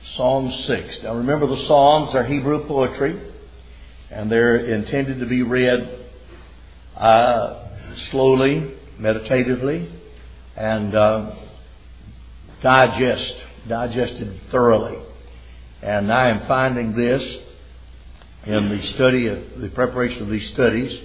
Psalm 6. Now remember, the Psalms are Hebrew poetry, and they're intended to be read slowly, meditatively, and digested thoroughly. And I am finding this in the preparation of these studies.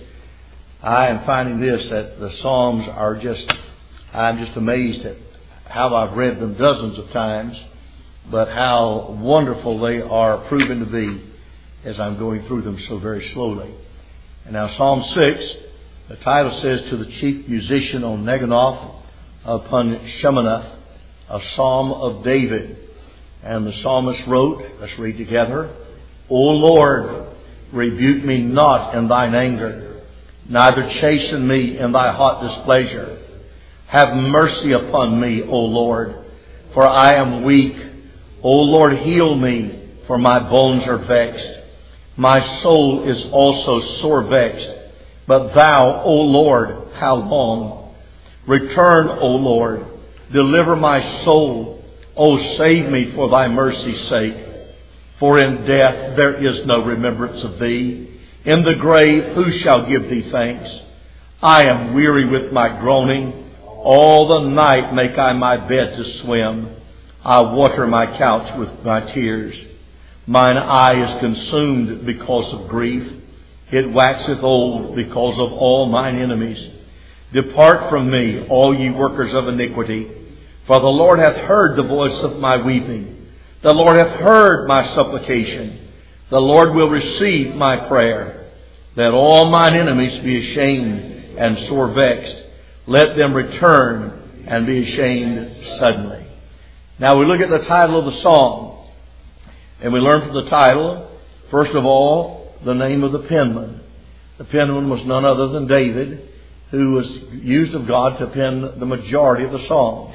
I am finding this, that the Psalms are I'm just amazed at how I've read them dozens of times, but how wonderful they are proven to be as I'm going through them so very slowly. And now Psalm 6, the title says, "To the chief musician on Neginoth upon Sheminith, a psalm of David." And the psalmist wrote, let's read together, "O Lord, rebuke me not in thine anger, neither chasten me in thy hot displeasure. Have mercy upon me, O Lord, for I am weak. O Lord, heal me, for my bones are vexed. My soul is also sore vexed. But thou, O Lord, how long? Return, O Lord, deliver my soul. O save me for thy mercy's sake. For in death there is no remembrance of thee. In the grave who shall give thee thanks? I am weary with my groaning. All the night make I my bed to swim. I water my couch with my tears. Mine eye is consumed because of grief. It waxeth old because of all mine enemies. Depart from me, all ye workers of iniquity. For the Lord hath heard the voice of my weeping. The Lord hath heard my supplication. The Lord will receive my prayer. Let all mine enemies be ashamed and sore vexed. Let them return and be ashamed suddenly." Now we look at the title of the psalm, and we learn from the title, first of all, the name of the penman. The penman was none other than David, who was used of God to pen the majority of the psalms.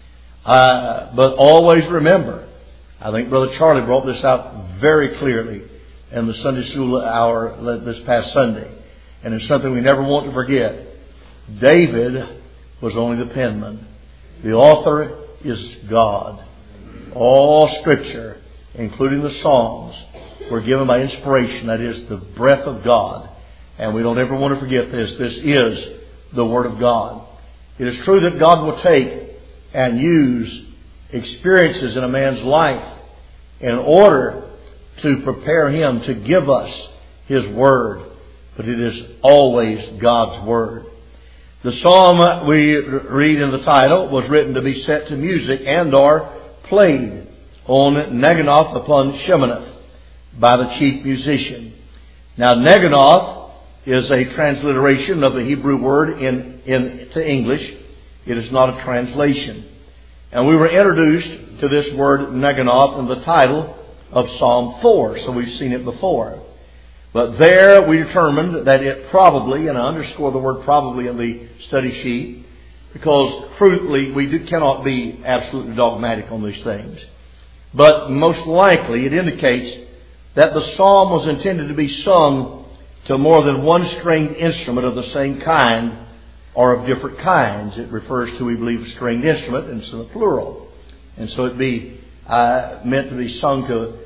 But always remember, I think Brother Charlie brought this out very clearly in the Sunday school hour this past Sunday, and it's something we never want to forget. David was only the penman. The author is God. All Scripture, including the Psalms, were given by inspiration. That is the breath of God. And we don't ever want to forget this. This is the Word of God. It is true that God will take and use experiences in a man's life in order to prepare him to give us His Word. But it is always God's Word. The psalm we read in the title was written to be set to music and or played on Neginoth upon Sheminith by the chief musician. Now Neginoth is a transliteration of the Hebrew word into English. It is not a translation. And we were introduced to this word Neginoth in the title of Psalm 4, so we've seen it before. But there we determined that it probably, and I underscore the word probably in the study sheet, because truthfully we cannot be absolutely dogmatic on these things. But most likely it indicates that the psalm was intended to be sung to more than one stringed instrument of the same kind or of different kinds. It refers to, we believe, a stringed instrument, and it's in the plural. And so it'd be meant to be sung to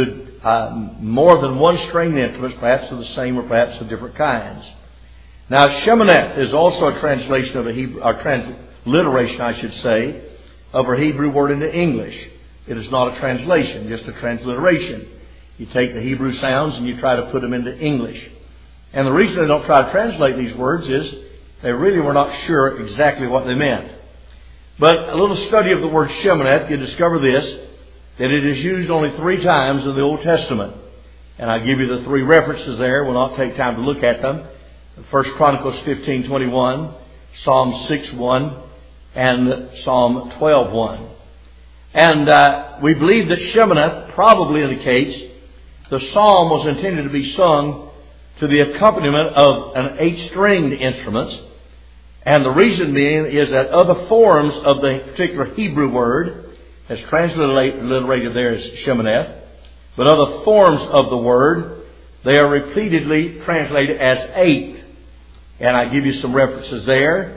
more than one stringed instruments, perhaps of the same or perhaps of different kinds. Now, Sheminith is also a translation of transliteration, I should say, of a Hebrew word into English. It is not a translation, just a transliteration. You take the Hebrew sounds and you try to put them into English. And the reason they don't try to translate these words is they really were not sure exactly what they meant. But a little study of the word Sheminith, you discover this, that it is used only 3 times in the Old Testament. And I give you the 3 references there. We'll not take time to look at them. 1 Chronicles 15:21, Psalm 6:1, and Psalm 12:1. And we believe that Sheminith probably indicates the psalm was intended to be sung to the accompaniment of an 8-stringed instrument. And the reason being is that other forms of the particular Hebrew word, as transliterated there as Sheminith, but other forms of the word, they are repeatedly translated as 8. And I give you some references there.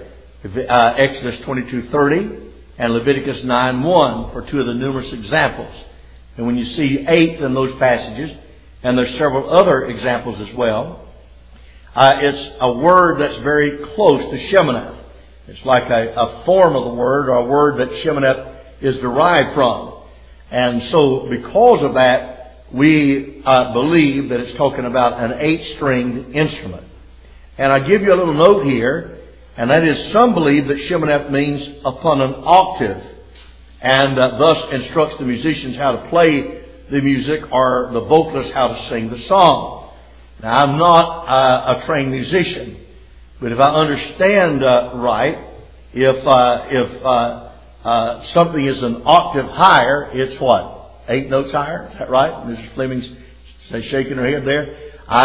Exodus 22:30 and Leviticus 9:1 for 2 of the numerous examples And when you see 8 in those passages, and there's several other examples as well, it's a word that's very close to Sheminith. It's like a form of the word, or a word that Sheminith is derived from. And so because of that, we believe that it's talking about an 8-stringed instrument. And I give you a little note here, and that is some believe that Sheminith means upon an octave, and thus instructs the musicians how to play the music, or the vocalists how to sing the song. Now, I'm not a trained musician, but if I understand right, if something is an octave higher, it's what? 8 notes higher? Is that right? Mrs. Fleming's shaking her head there.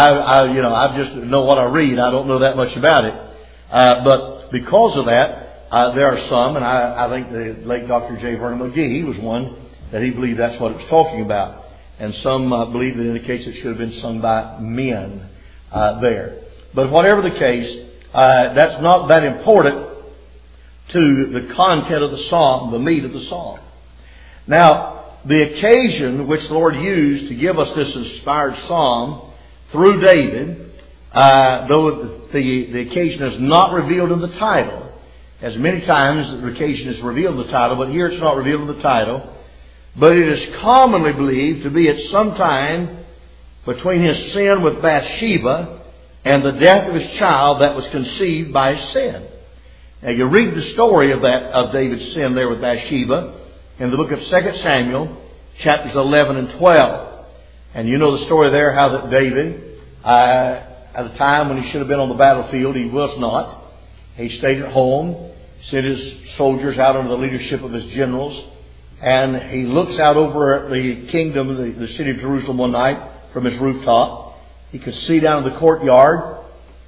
I just know what I read. I don't know that much about it. But because of that, there are some, and I think the late Dr. J. Vernon McGee, he was one that he believed that's what it was talking about. And some believe it indicates it should have been sung by men there. But whatever the case, that's not that important to the content of the psalm, the meat of the psalm. Now, the occasion which the Lord used to give us this inspired psalm through David, though the occasion is not revealed in the title, as many times the occasion is revealed in the title, but here it's not revealed in the title, but it is commonly believed to be at some time between his sin with Bathsheba and the death of his child that was conceived by his sin. Now you read the story of David's sin there with Bathsheba in the book of 2 Samuel, chapters 11 and 12. And you know the story there, how that David, at a time when he should have been on the battlefield, he was not. He stayed at home, sent his soldiers out under the leadership of his generals, and he looks out over the kingdom, the city of Jerusalem one night from his rooftop. He could see down in the courtyards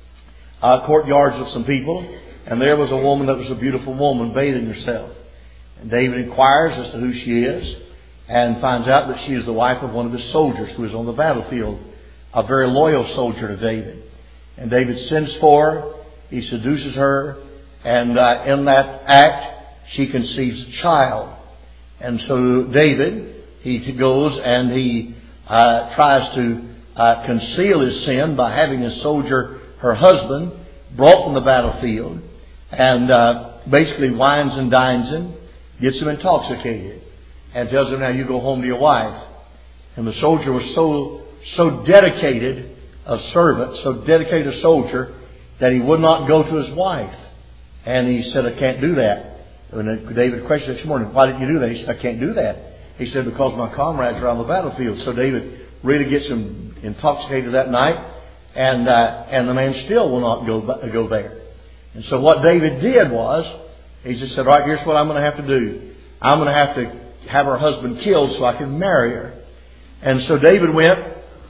of some people, and there was a woman that was a beautiful woman bathing herself. And David inquires as to who she is, and finds out that she is the wife of one of his soldiers who is on the battlefield, a very loyal soldier to David. And David sends for her, he seduces her, and in that act she conceives a child. And so David, he goes and he tries to conceal his sin by having his soldier, her husband, brought from the battlefield, and basically wines and dines him, gets him intoxicated, and tells him, now you go home to your wife. And the soldier was so dedicated a servant, so dedicated a soldier, that he would not go to his wife. And he said, I can't do that. And David questioned this morning, why didn't you do that? He said, I can't do that. He said, because my comrades are on the battlefield. So David really gets him intoxicated that night, and the man still will not go there. And so what David did was, he just said, right, here's what I'm going to have to do. I'm going to have her husband killed so I can marry her. And so David went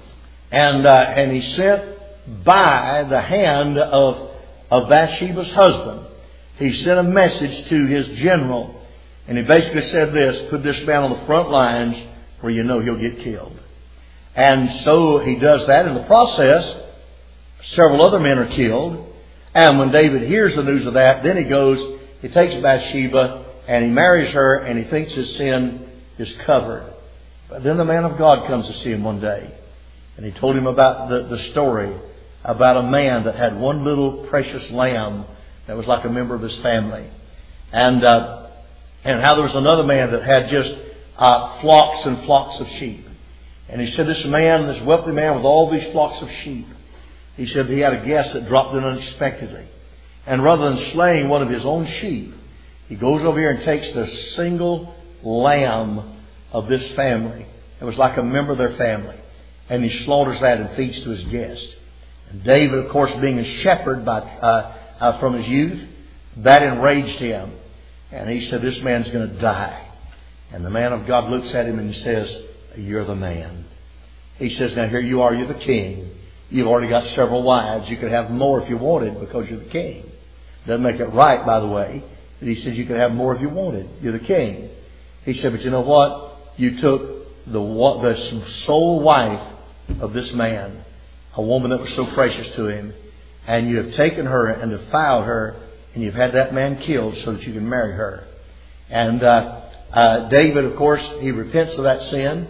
and he sent by the hand of Bathsheba's husband. He sent a message to his general, and he basically said this, put this man on the front lines where you know he'll get killed. And so he does that. In the process, several other men are killed. And when David hears the news of that, then he goes, he takes Bathsheba and he marries her, and he thinks his sin is covered. But then the man of God comes to see him one day, and he told him about the story about a man that had one little precious lamb that was like a member of his family. And how there was another man that had just flocks and flocks of sheep. And he said this wealthy man with all these flocks of sheep, he said he had a guest that dropped in unexpectedly. And rather than slaying one of his own sheep, he goes over here and takes the single lamb of this family. It was like a member of their family. And he slaughters that and feeds to his guest. And David, of course, being a shepherd from his youth, that enraged him. And he said, this man's going to die. And the man of God looks at him and he says, you're the man. He says, now here you are, you're the king. You've already got several wives. You could have more if you wanted because you're the king. Doesn't make it right, by the way. But he says you could have more if you wanted. You're the king. He said, but you know what? You took the sole wife of this man, a woman that was so precious to him, and you have taken her and defiled her, and you've had that man killed so that you can marry her. And David, of course, he repents of that sin.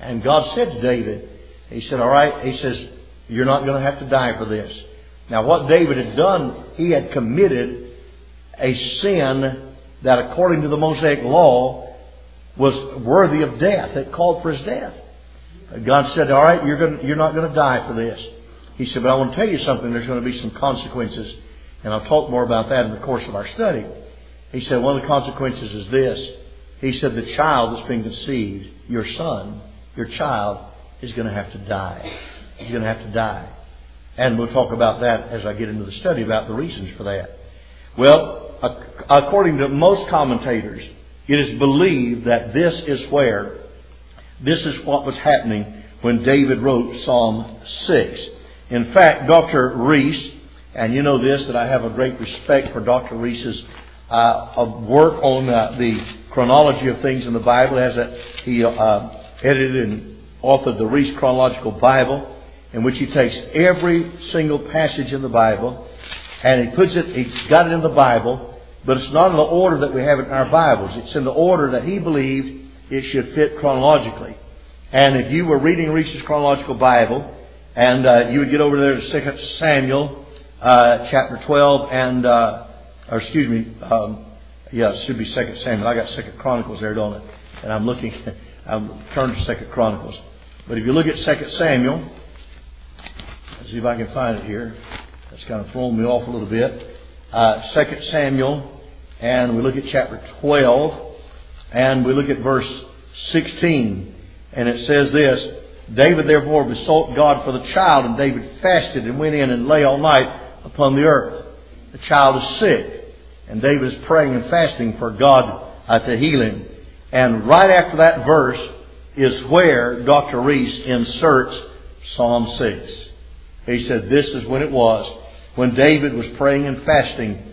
And God said to David, He said, all right, He says, you're not going to have to die for this. Now what David had done, he had committed a sin that according to the Mosaic law was worthy of death. It called for his death. God said, all right, you're not going to die for this. He said, but I want to tell you something. There's going to be some consequences. And I'll talk more about that in the course of our study. He said, one of the consequences is this. He said, the child that's been conceived, your son, your child, is going to have to die. He's going to have to die. And we'll talk about that as I get into the study about the reasons for that. Well, according to most commentators, it is believed that this is what was happening when David wrote Psalm 6. In fact, Dr. Reese, and you know this, that I have a great respect for Dr. Reese's work on the chronology of things in the Bible. He edited and authored the Reese Chronological Bible, in which he takes every single passage in the Bible and he's got it in the Bible, but it's not in the order that we have it in our Bibles. It's in the order that he believed it should fit chronologically. And if you were reading Reese's Chronological Bible, and you would get over there to 2 Samuel chapter 12 and it should be 2 Samuel. I got 2 Chronicles there, don't it? And I'm turning to 2 Chronicles. But if you look at 2 Samuel, let's see if I can find it here. That's kind of thrown me off a little bit. 2 Samuel, and we look at chapter 12, and we look at verse 16. And it says this, David therefore besought God for the child, and David fasted and went in and lay all night upon the earth. The child is sick, and David is praying and fasting for God to heal him. And right after that verse is where Dr. Reese inserts Psalm 6. He said this is when it was, when David was praying and fasting,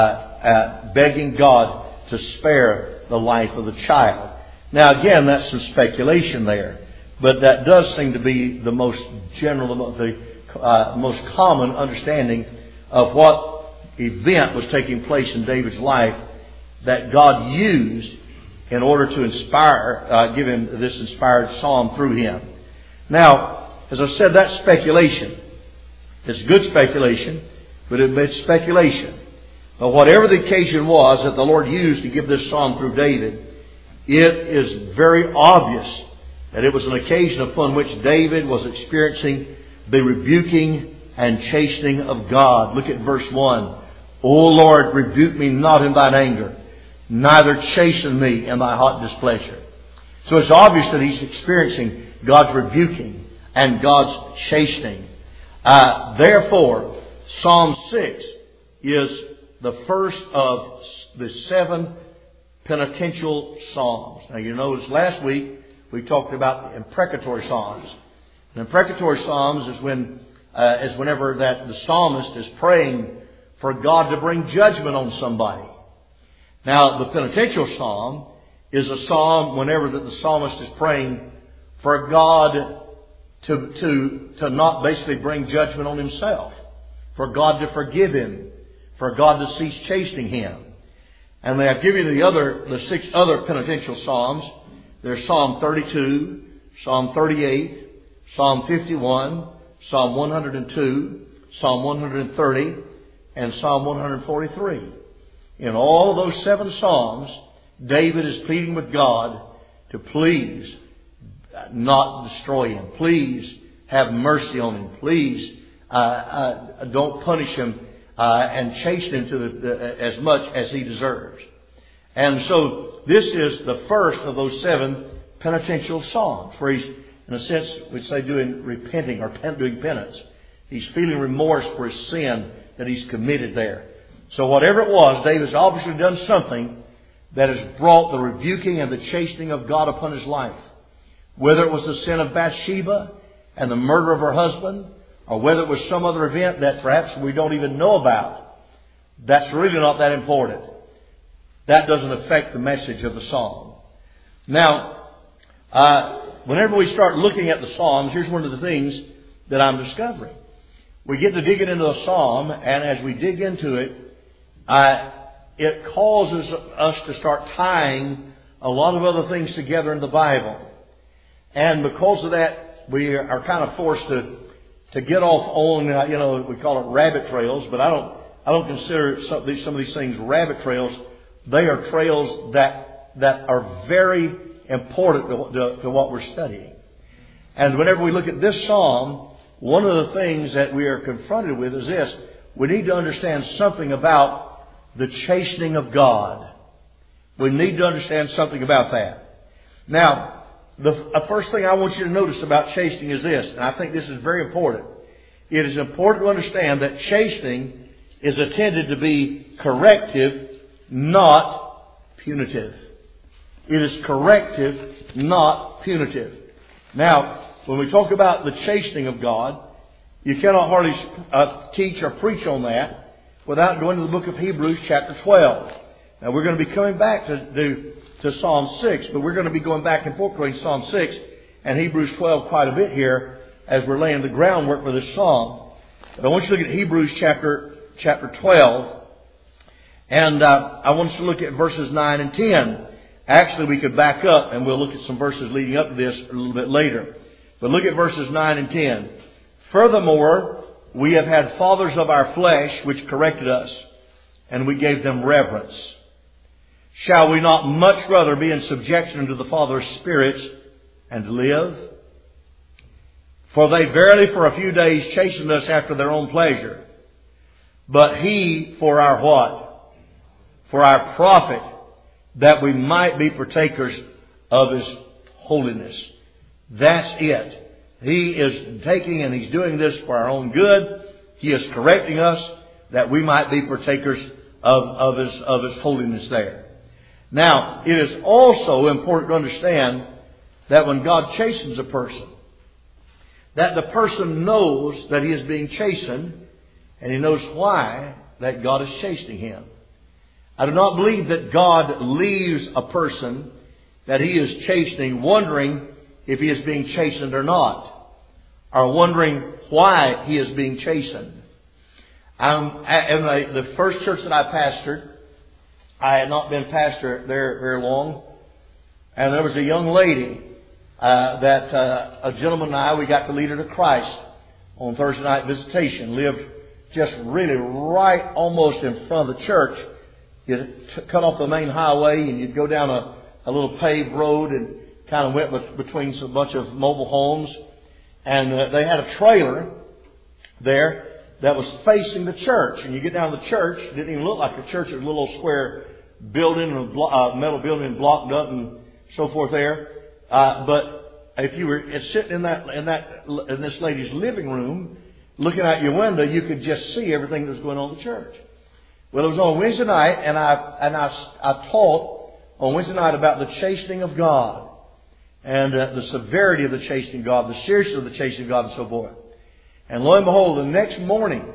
begging God to spare the life of the child. Now again, that's some speculation there, but that does seem to be the most general, the most common understanding of what event was taking place in David's life that God used in order to inspire, give him this inspired psalm through him. Now, as I said, that's speculation. It's good speculation, but it's speculation. But whatever the occasion was that the Lord used to give this psalm through David, it is very obvious that it was an occasion upon which David was experiencing the rebuking and chastening of God. Look at verse 1. O Lord, rebuke me not in thine anger, neither chasten me in thy hot displeasure. So it's obvious that he's experiencing God's rebuking and God's chastening. Therefore, Psalm 6 is the first of the 7 penitential psalms. Now you notice last week we talked about the imprecatory psalms. The imprecatory psalms is whenever that the psalmist is praying for God to bring judgment on somebody. Now the penitential psalm is a psalm whenever that the psalmist is praying for God to not basically bring judgment on himself, for God to forgive him, for God to cease chastening him. And I've given you the 6 other penitential psalms. There's Psalm 32, Psalm 38, Psalm 51, Psalm 102, Psalm 130, and Psalm 143. In all of those 7 psalms, David is pleading with God to please not destroy him. Please have mercy on him. Please don't punish him and chasten him as much as he deserves. And so this is the first of those 7 penitential psalms, where he's, in a sense, we'd say doing repenting or doing penance. He's feeling remorse for his sin that he's committed there. So whatever it was, David's obviously done something that has brought the rebuking and the chastening of God upon his life. Whether it was the sin of Bathsheba and the murder of her husband, or whether it was some other event that perhaps we don't even know about, that's really not that important. That doesn't affect the message of the psalm. Now, whenever we start looking at the psalms, here's one of the things that I'm discovering. We get to digging into a psalm, and as we dig into it, it causes us to start tying a lot of other things together in the Bible. And because of that, we are kind of forced to get off on, we call it rabbit trails, but I don't consider some of these things rabbit trails. They are trails that are very important to what we're studying. And whenever we look at this psalm, one of the things that we are confronted with is this. We need to understand something about the chastening of God. We need to understand something about that. Now, the first thing I want you to notice about chastening is this, and I think this is very important. It is important to understand that chastening is intended to be corrective, not punitive. It is corrective, not punitive. Now, when we talk about the chastening of God, you cannot hardly teach or preach on that without going to the book of Hebrews chapter 12. Now, we're going to be coming back to Psalm 6, but we're going to be going back and forth between Psalm 6 and Hebrews 12 quite a bit here as we're laying the groundwork for this psalm. But I want you to look at Hebrews chapter 12, and I want us to look at verses 9 and 10. Actually, we could back up and we'll look at some verses leading up to this a little bit later. But look at verses 9 and 10. Furthermore, we have had fathers of our flesh which corrected us, and we gave them reverence. Shall we not much rather be in subjection unto the Father of spirits and live? For they verily for a few days chastened us after their own pleasure. But He for our what? For our profit, that we might be partakers of His holiness. That's it. He is taking and He's doing this for our own good. He is correcting us that we might be partakers of His holiness there. Now, it is also important to understand that when God chastens a person, that the person knows that he is being chastened, and he knows why that God is chastening him. I do not believe that God leaves a person that He is chastening wondering if he is being chastened or not, or wondering why he is being chastened. In the first church that I pastored, I had not been pastor there very long, and there was a young lady that a gentleman and I, we got to lead her to Christ on Thursday night visitation. Lived just really right almost in front of the church. You'd cut off the main highway and you'd go down a little paved road and kind of went between a bunch of mobile homes. And they had a trailer there that was facing the church. And you get down to the church, it didn't even look like a church. It was a little square building, a metal building blocked up and so forth there. But if you were sitting in this lady's living room, looking out your window, you could just see everything that was going on in the church. Well, it was on Wednesday night, and I taught on Wednesday night about the chastening of God. And the severity of the chastening of God, the seriousness of the chastening of God, and so forth. And lo and behold, the next morning,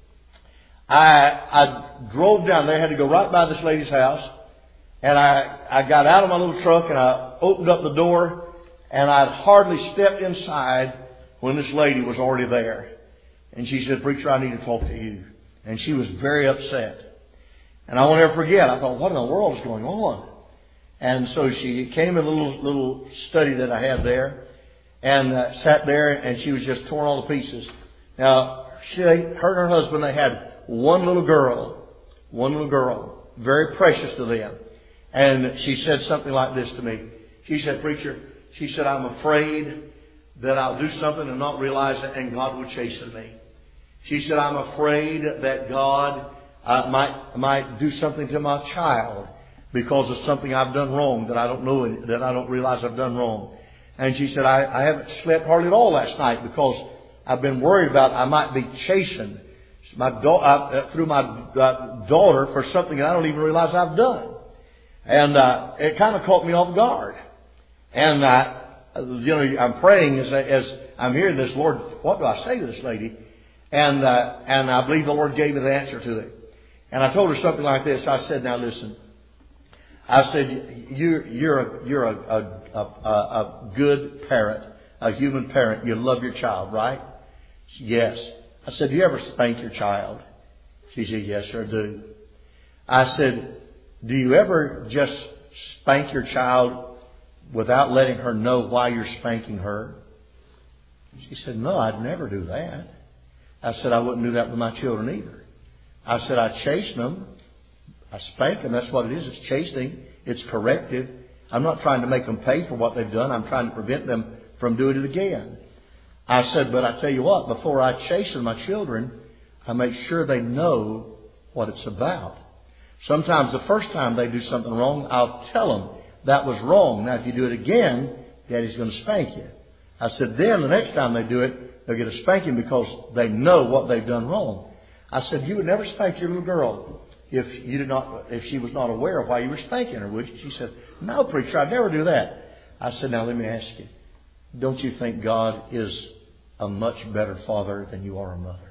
I drove down there. I had to go right by this lady's house. And I got out of my little truck and I opened up the door. And I'd hardly stepped inside when this lady was already there. And she said, "Preacher, I need to talk to you." And she was very upset. And I won't ever forget. I thought, what in the world is going on? And so she came in a little study that I had there and sat there, and she was just torn all to pieces. Now, her and her husband, they had one little girl, very precious to them. And she said something like this to me. She said, "Preacher," she said, "I'm afraid that I'll do something and not realize it, and God will chasten me." She said, "I'm afraid that God might do something to my child because of something I've done wrong that I don't know, that I don't realize I've done wrong." And she said, I haven't slept hardly at all last night because I've been worried about I might be chastened through my daughter for something that I don't even realize I've done. And it kind of caught me off guard. And I'm praying as I'm hearing this, "Lord, what do I say to this lady?" And I believe the Lord gave me the answer to it. And I told her something like this. I said, "Now listen." I said, "You're a good parent, a human parent. You love your child, right?" She said, "Yes." I said, "Do you ever spank your child?" She said, "Yes, sir, I do." I said, "Do you ever just spank your child without letting her know why you're spanking her? She said, no, I'd never do that. I said, I wouldn't do that with my children either. I said, I chasten them. I spank them. That's what it is. It's chastening. It's corrective. I'm not trying to make them pay for what they've done. I'm trying to prevent them from doing it again. I said, but I tell you what, before I chasten my children, I make sure they know what it's about. Sometimes the first time they do something wrong, I'll tell them that was wrong. Now, if you do it again, Daddy's going to spank you. I said, then the next time they do it, they'll get a spanking because they know what they've done wrong. I said, you would never spank your little girl if she was not aware of why you were spanking her, would you? She said, no, preacher, I'd never do that. I said, now let me ask you, don't you think God is a much better father than you are a mother?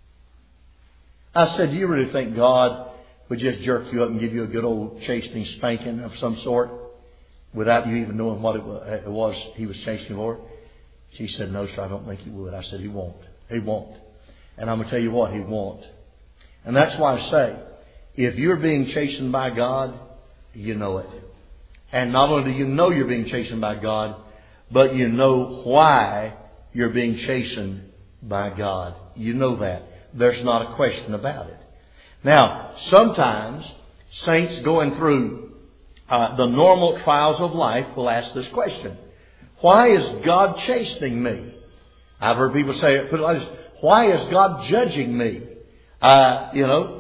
I said, do you really think God would just jerk you up and give you a good old chastening spanking of some sort without you even knowing what it was he was chastening for? She said, no, sir, I don't think he would. I said, he won't. He won't. And I'm going to tell you what, he won't. And that's why I say, if you're being chastened by God, you know it. And not only do you know you're being chastened by God, but you know why you're being chastened by God. You know that. There's not a question about it. Now, sometimes saints going through the normal trials of life will ask this question. Why is God chastening me? I've heard people say it, put it like this. Why is God judging me? Now,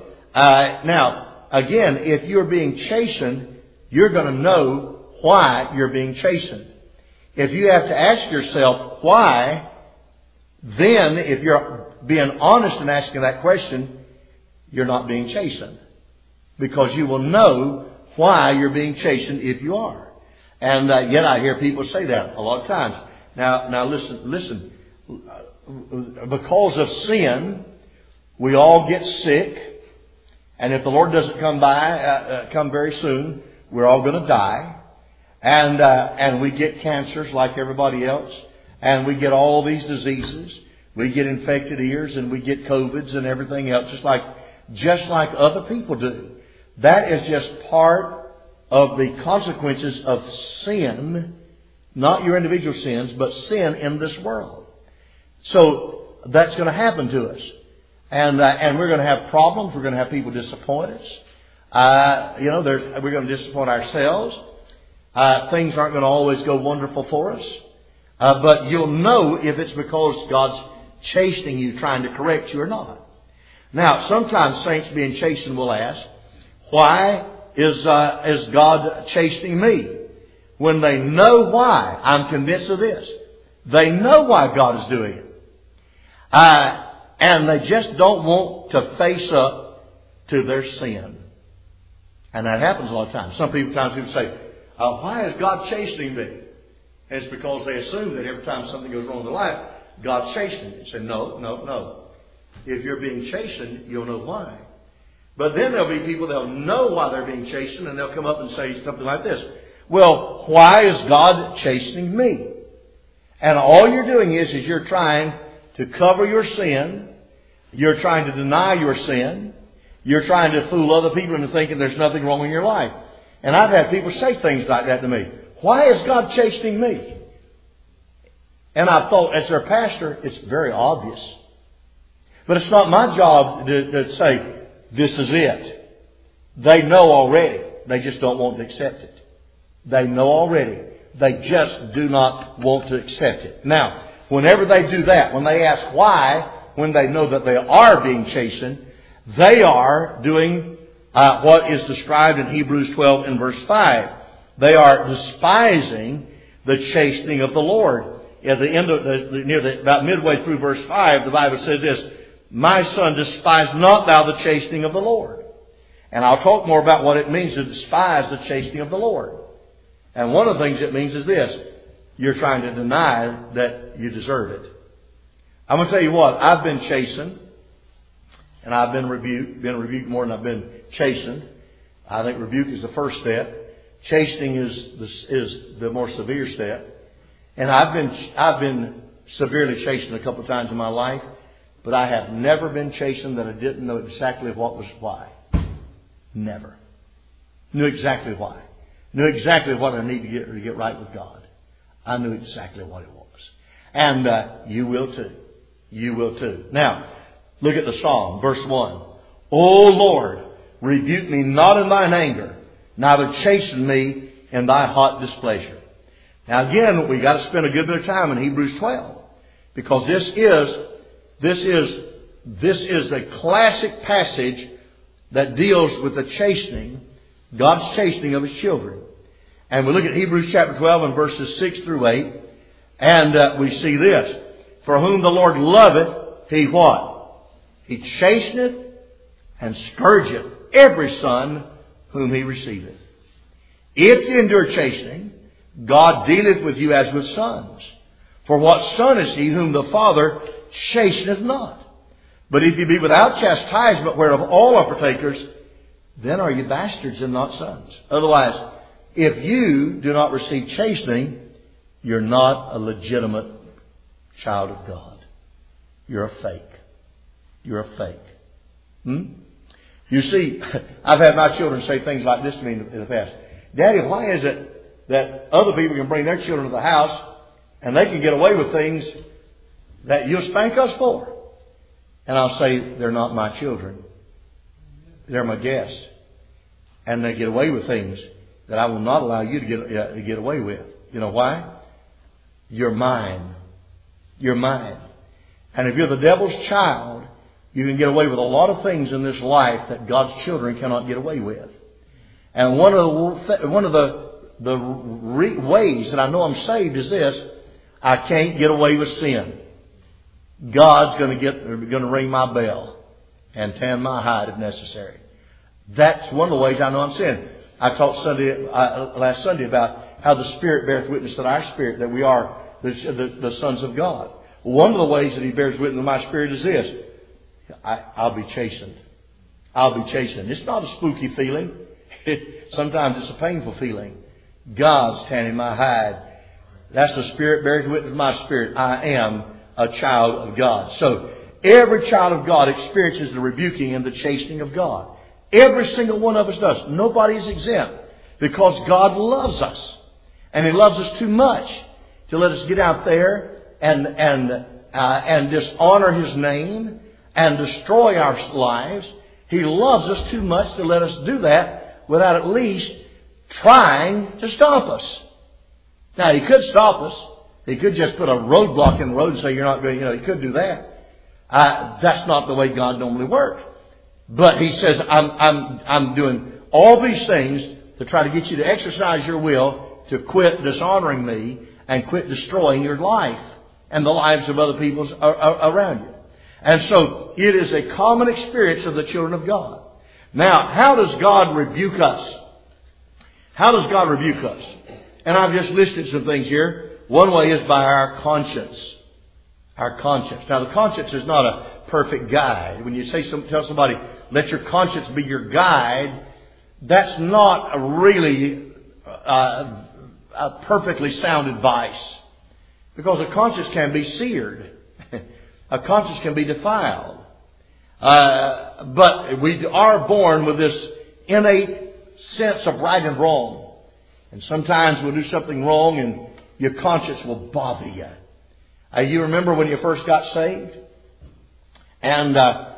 again, if you're being chastened, you're going to know why you're being chastened. If you have to ask yourself why, then if you're being honest in asking that question, you're not being chastened. Because you will know why you're being chastened if you are. And yet I hear people say that a lot of times. Now listen. Because of sin, we all get sick. And if the Lord doesn't come very soon, we're all going to die. And we get cancers like everybody else. And we get all these diseases. We get infected ears and we get COVIDs and everything else, just like other people do. That is just part of the consequences of sin, not your individual sins, but sin in this world. So that's going to happen to us. And we're going to have problems. We're going to have people disappoint us. We're going to disappoint ourselves. Things aren't going to always go wonderful for us. But you'll know if it's because God's chastening you, trying to correct you or not. Now, sometimes saints being chastened will ask, why is God chastening me? When they know why, I'm convinced of this. They know why God is doing it. And they just don't want to face up to their sin. And that happens a lot of times. Sometimes people say, why is God chastening me? And it's because they assume that every time something goes wrong in their life, God's chastening you. Say, no. If you're being chastened, you'll know why. But then there'll be people that'll know why they're being chastened, and they'll come up and say something like this. Well, why is God chastening me? And all you're doing is you're trying to cover your sin. You're trying to deny your sin. You're trying to fool other people into thinking there's nothing wrong in your life. And I've had people say things like that to me. Why is God chastening me? And I thought, as their pastor, it's very obvious. But it's not my job to say, this is it. They know already. They just don't want to accept it. They know already. They just do not want to accept it. Now, whenever they do that, when they ask why, when they know that they are being chastened, they are doing what is described in Hebrews 12 and verse 5. They are despising the chastening of the Lord. At the end of about midway through verse 5, the Bible says this, my son, despise not thou the chastening of the Lord. And I'll talk more about what it means to despise the chastening of the Lord. And one of the things it means is this. You're trying to deny that you deserve it. I'm going to tell you what. I've been chastened. And I've been rebuked more than I've been chastened. I think rebuke is the first step. Chastening is the more severe step. And I've been severely chastened a couple of times in my life. But I have never been chastened that I didn't know exactly what was why. Never. Knew exactly why. Knew exactly what I need to get right with God. I knew exactly what it was. And you will too. You will too. Now, look at the Psalm, verse 1. O Lord, rebuke me not in thine anger, neither chasten me in thy hot displeasure. Now again, we got to spend a good bit of time in Hebrews 12. Because this is a classic passage that deals with the chastening, God's chastening of His children. And we look at Hebrews chapter 12 and verses 6 through 8. And we see this. For whom the Lord loveth, He what? He chasteneth and scourgeth every son whom He receiveth. If you endure chastening, God dealeth with you as with sons. For what son is he whom the Father chasteneth not? But if you be without chastisement, whereof all are partakers, then are you bastards and not sons. Otherwise, if you do not receive chastening, you're not a legitimate child of God. You're a fake. You're a fake. You see, I've had my children say things like this to me in the past. Daddy, why is it that other people can bring their children to the house and they can get away with things that you'll spank us for? And I'll say, they're not my children. They're my guests. And they get away with things that I will not allow you to get away with. You know why? You're mine. You're mine. And if you're the devil's child, you can get away with a lot of things in this life that God's children cannot get away with. And one of the ways that I know I'm saved is this: I can't get away with sin. God's going to ring my bell and tan my hide if necessary. That's one of the ways I know I'm saved. I taught last Sunday about how the Spirit beareth witness to our spirit that we are the sons of God. One of the ways that He bears witness to my spirit is this: I'll be chastened. I'll be chastened. It's not a spooky feeling. Sometimes it's a painful feeling. God's tanning my hide. That's the Spirit bears witness to my spirit. I am a child of God. So every child of God experiences the rebuking and the chastening of God. Every single one of us does. Nobody is exempt, because God loves us, and He loves us too much to let us get out there and dishonor His name and destroy our lives. He loves us too much to let us do that without at least trying to stop us. Now, He could stop us. He could just put a roadblock in the road and say, you're not going, He could do that. That's not the way God normally works. But He says, I'm doing all these things to try to get you to exercise your will to quit dishonoring Me and quit destroying your life and the lives of other people around you. And so it is a common experience of the children of God. Now, how does God rebuke us? How does God rebuke us? And I've just listed some things here. One way is by our conscience. Our conscience. Now, the conscience is not a perfect guide. When you tell somebody, let your conscience be your guide, that's not really a perfectly sound advice. Because a conscience can be seared. A conscience can be defiled. But we are born with this innate sense of right and wrong. And sometimes we'll do something wrong and your conscience will bother you. You remember when you first got saved? And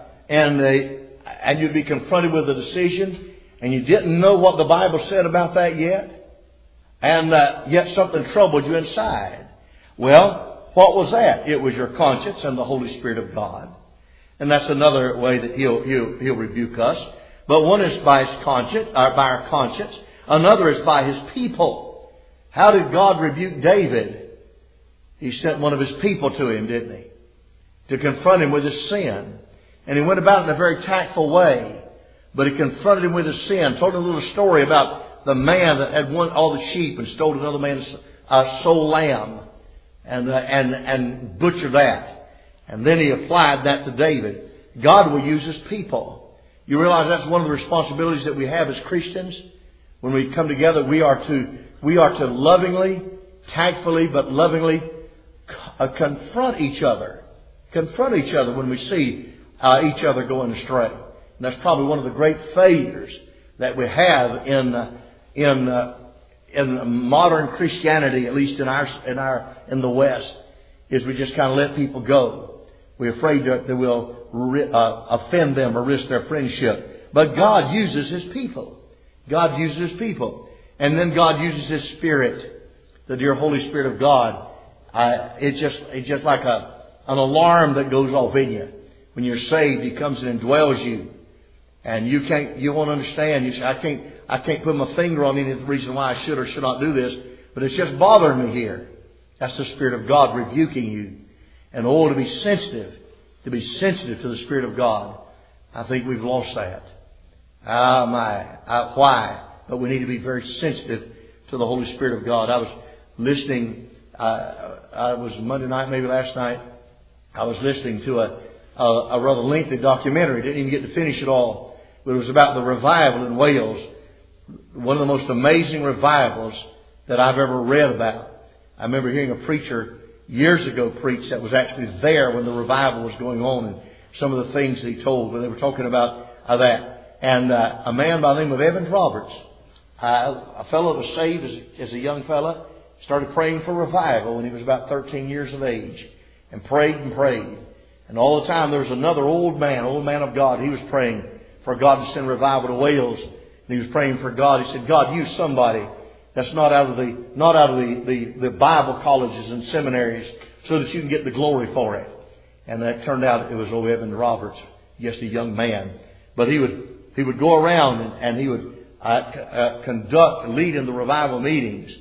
you'd be confronted with a decision and you didn't know what the Bible said about that yet. And yet something troubled you inside. Well, what was that? It was your conscience and the Holy Spirit of God. And that's another way that He'll rebuke us. But one is by His conscience, by our conscience. Another is by His people. How did God rebuke David? He sent one of His people to him, didn't He? To confront him with his sin. And He went about in a very tactful way. But He confronted him with his sin. Told him a little story about the man that had won all the sheep and stole another man's sole lamb. And butchered that. And then He applied that to David. God will use His people. You realize that's one of the responsibilities that we have as Christians. When we come together, we are to lovingly, tactfully, but lovingly confront each other. Confront each other when we see each other going astray. And that's probably one of the great failures that we have in in modern Christianity, at least in the West, is we just kind of let people go. We're afraid that we'll offend them or risk their friendship. But God uses His people. God uses His people. And then God uses His Spirit, the dear Holy Spirit of God. It's just like an alarm that goes off in you. When you're saved, He comes and indwells you. And you won't understand. You say, I can't put my finger on any reason why I should or should not do this, but it's just bothering me here. That's the Spirit of God rebuking you. And to be sensitive to the Spirit of God. I think we've lost that. Why? But we need to be very sensitive to the Holy Spirit of God. I was listening, I was Monday night, maybe last night, I was listening to a rather lengthy documentary. Didn't even get to finish it all. But it was about the revival in Wales. One of the most amazing revivals that I've ever read about. I remember hearing a preacher years ago preach that was actually there when the revival was going on, and some of the things that he told when they were talking about that. And a man by the name of Evans Roberts, a fellow that was saved as a young fella, started praying for revival when he was about 13 years of age, and prayed and prayed. And all the time there was another old man of God. He was praying for God to send revival to Wales. And he was praying for God. He said, God, use somebody that's not out of the Bible colleges and seminaries so that you can get the glory for it. And that turned out it was old Evan Roberts, just a young man. But he would go around and he would lead in the revival meetings.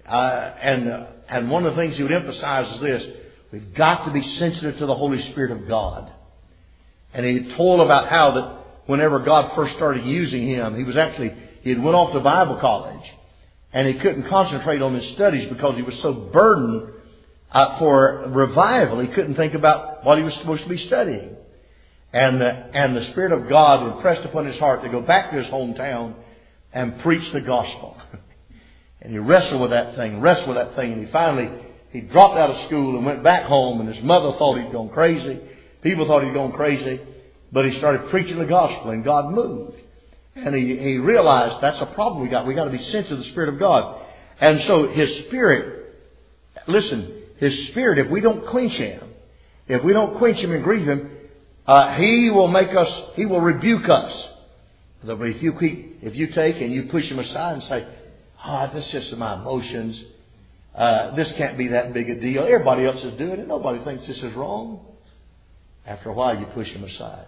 And one of the things he would emphasize is this: we've got to be sensitive to the Holy Spirit of God. And he told about how that whenever God first started using him, he had went off to Bible college, and he couldn't concentrate on his studies because he was so burdened for revival. He couldn't think about what he was supposed to be studying. And the Spirit of God impressed upon his heart to go back to his hometown and preach the gospel. And he wrestled with that thing, and he dropped out of school and went back home, and his mother thought he'd gone crazy. People thought he'd gone crazy. But he started preaching the gospel, and God moved. And he realized that's a problem we got. We got to be sensitive to the Spirit of God. And so His Spirit, His Spirit, if we don't quench Him and grieve Him, He will rebuke us. If you take and you push Him aside and say, this is just my emotions. This can't be that big a deal. Everybody else is doing it. Nobody thinks this is wrong. After a while, you push Him aside.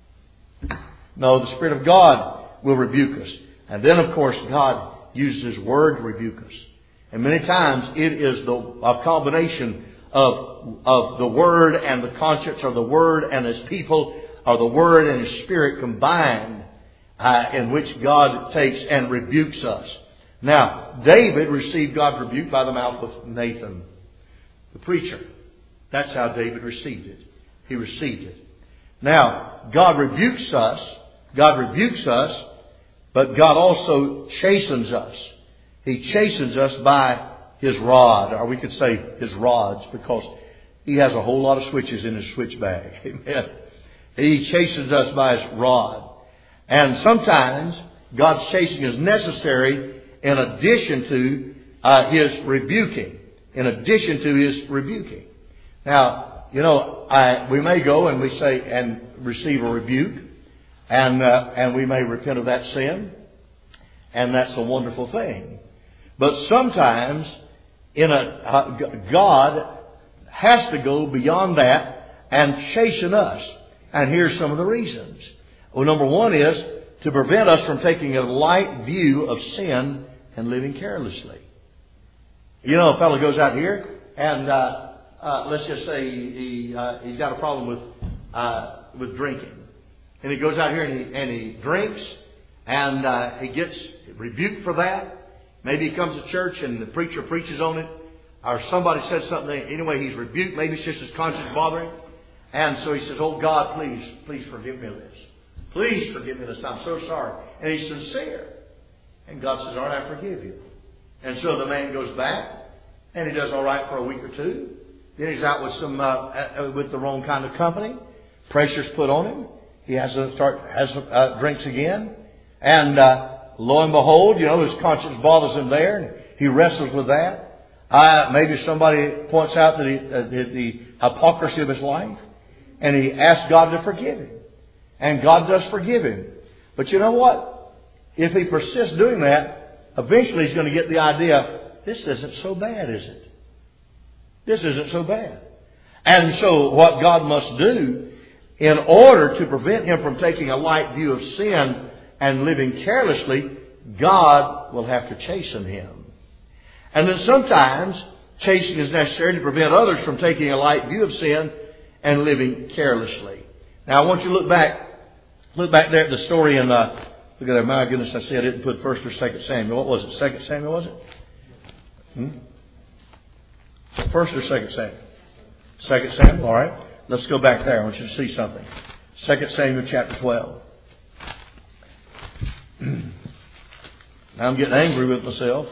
No, the Spirit of God will rebuke us. And then, of course, God uses His Word to rebuke us. And many times it is a combination of the Word and the conscience, or the Word and His people, or the Word and His Spirit combined, in which God takes and rebukes us. Now, David received God's rebuke by the mouth of Nathan, the preacher. That's how David received it. He received it. Now, God rebukes us, but God also chastens us. He chastens us by His rod, or we could say His rods, because He has a whole lot of switches in His switch bag. Amen. He chastens us by His rod. And sometimes God's chastening is necessary in addition to His rebuking. Now, we may go and we say and receive a rebuke, and we may repent of that sin, and that's a wonderful thing. But sometimes God has to go beyond that and chasten us. And here's some of the reasons. Well, number one is to prevent us from taking a light view of sin and living carelessly. A fellow goes out here and let's just say he's got a problem with drinking, and he goes out here and he drinks, and he gets rebuked for that. Maybe he comes to church and the preacher preaches on it, or somebody said something. Anyway, he's rebuked. Maybe it's just his conscience bothering, and so he says, "Oh God, please forgive me of this. Please forgive me of this. I'm so sorry." And he's sincere, and God says, "All right, I forgive you." And so the man goes back, and he does all right for a week or two. Then he's out with the wrong kind of company. Pressure's put on him. He has drinks again, and lo and behold, his conscience bothers him there, and he wrestles with that. Maybe somebody points out that the hypocrisy of his life, and he asks God to forgive him. And God does forgive him. But you know what? If he persists doing that, eventually he's going to get the idea, this isn't so bad, is it? This isn't so bad. And so what God must do, in order to prevent him from taking a light view of sin and living carelessly, God will have to chasten him. And then sometimes chastening is necessary to prevent others from taking a light view of sin and living carelessly. Now I want you to look back there at the story in, look at that, my goodness, I said I didn't put 1 or 2 Samuel. What was it? 2 Samuel, was it? 1 or 2 Samuel? 2 Samuel, all right. Let's go back there. I want you to see something. 2 Samuel chapter 12. Now I'm getting angry with myself.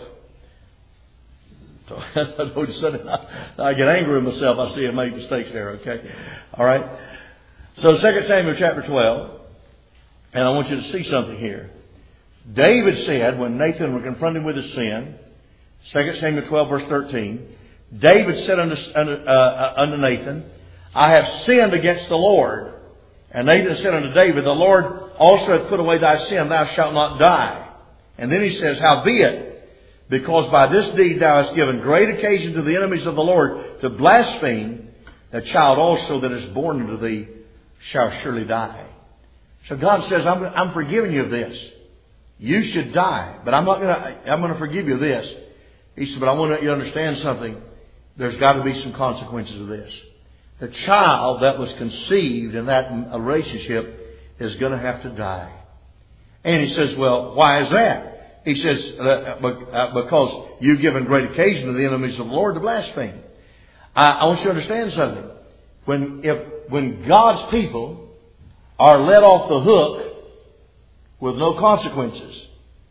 I get angry with myself. I see I made mistakes there, okay? All right. So 2 Samuel chapter 12. And I want you to see something here. David said, when Nathan would confront him with his sin, 2 Samuel 12 verse 13, David said unto Nathan, I have sinned against the Lord. And Nathan said unto David, the Lord also hath put away thy sin, thou shalt not die. And then he says, howbeit, because by this deed thou hast given great occasion to the enemies of the Lord to blaspheme, the child also that is born unto thee shall surely die. So God says, I'm forgiving you of this. You should die, but I'm going to forgive you of this. He said, but I want you to understand something. There's got to be some consequences of this. The child that was conceived in that relationship is going to have to die. And he says, well, why is that? He says, because you've given great occasion to the enemies of the Lord to blaspheme. I want you to understand something. When God's people are let off the hook with no consequences,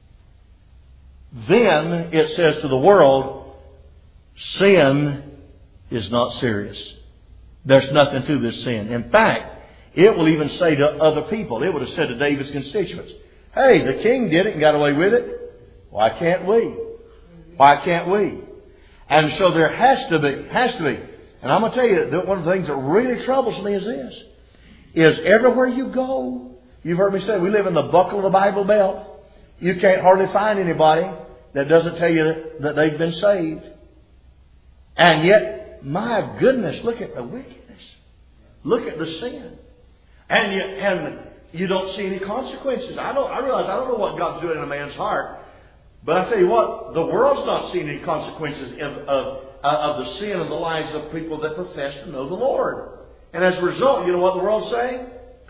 then it says to the world, sin is not serious. There's nothing to this sin. In fact, it will even say to other people, it would have said to David's constituents, hey, the king did it and got away with it. Why can't we? Why can't we? And so there has to be. And I'm going to tell you that one of the things that really troubles me is this. Is everywhere you go, you've heard me say, we live in the buckle of the Bible Belt. You can't hardly find anybody that doesn't tell you that they've been saved. And yet, my goodness, look at the wickedness. Look at the sin. And you don't see any consequences. I realize I don't know what God's doing in a man's heart. But I tell you what, the world's not seeing any consequences of the sin in the lives of people that profess to know the Lord. And as a result, you know what the world's saying?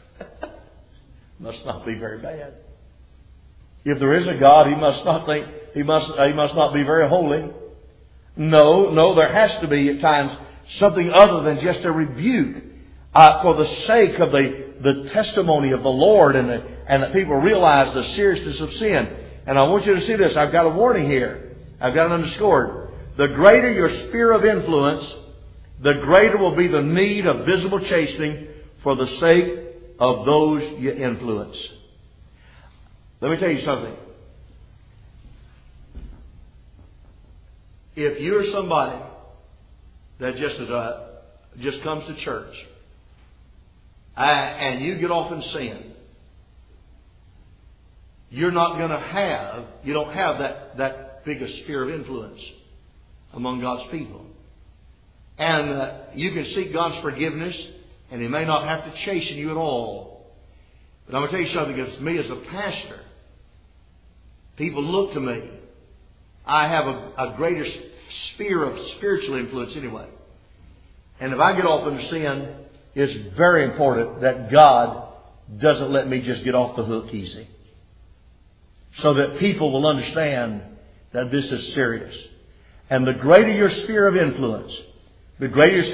Must not be very bad. If there is a God, he must not think he must not be very holy. No, there has to be at times something other than just a rebuke for the sake of the testimony of the Lord and that people realize the seriousness of sin. And I want you to see this. I've got a warning here. I've got it underscored. The greater your sphere of influence, the greater will be the need of visible chastening for the sake of those you influence. Let me tell you something. If you're somebody that just comes to church and you get off in sin, you don't have that big a sphere of influence among God's people. And you can seek God's forgiveness, and He may not have to chasten you at all. But I'm going to tell you something. It's me as a pastor. People look to me. I have a greater sphere of spiritual influence anyway. And if I get off into sin, it's very important that God doesn't let me just get off the hook easy. So that people will understand that this is serious. And the greater your sphere of influence, the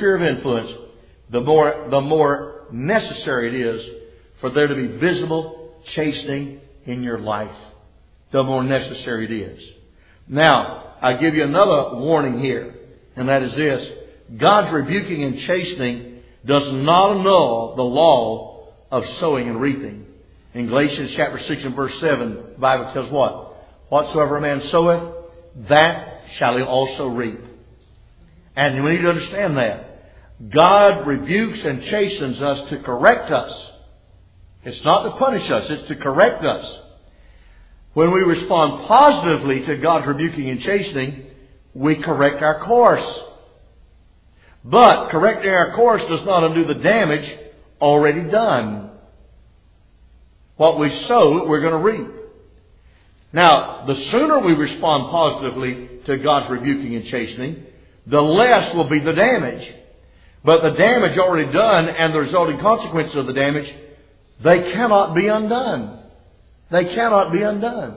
more necessary it is for there to be visible chastening in your life. The more necessary it is. Now, I give you another warning here, and that is this. God's rebuking and chastening does not annul the law of sowing and reaping. In Galatians chapter 6 and verse 7, the Bible tells what? Whatsoever a man soweth, that shall he also reap. And we need to understand that. God rebukes and chastens us to correct us. It's not to punish us, it's to correct us. When we respond positively to God's rebuking and chastening, we correct our course. But correcting our course does not undo the damage already done. What we sow, we're going to reap. Now, the sooner we respond positively to God's rebuking and chastening, the less will be the damage. But the damage already done and the resulting consequences of the damage, they cannot be undone. They cannot be undone.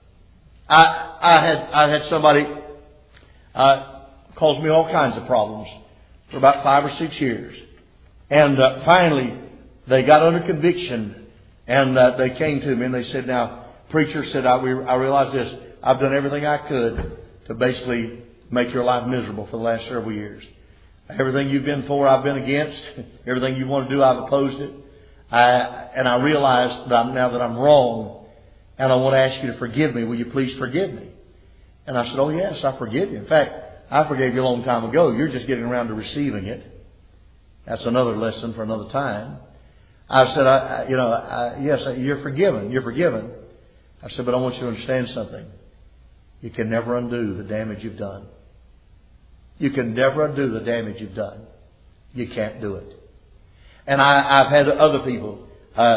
I had somebody caused me all kinds of problems for about 5 or 6 years. And finally, they got under conviction. And they came to me and they said, now, preacher said, I realize this. I've done everything I could to basically make your life miserable for the last several years. Everything you've been for, I've been against. Everything you want to do, I've opposed it. And I realize that now that I'm wrong. And I want to ask you to forgive me. Will you please forgive me? And I said, oh yes, I forgive you. In fact, I forgave you a long time ago. You're just getting around to receiving it. That's another lesson for another time. I said, yes, you're forgiven. You're forgiven. I said, but I want you to understand something. You can never undo the damage you've done. You can never undo the damage you've done. You can't do it. And I've had other people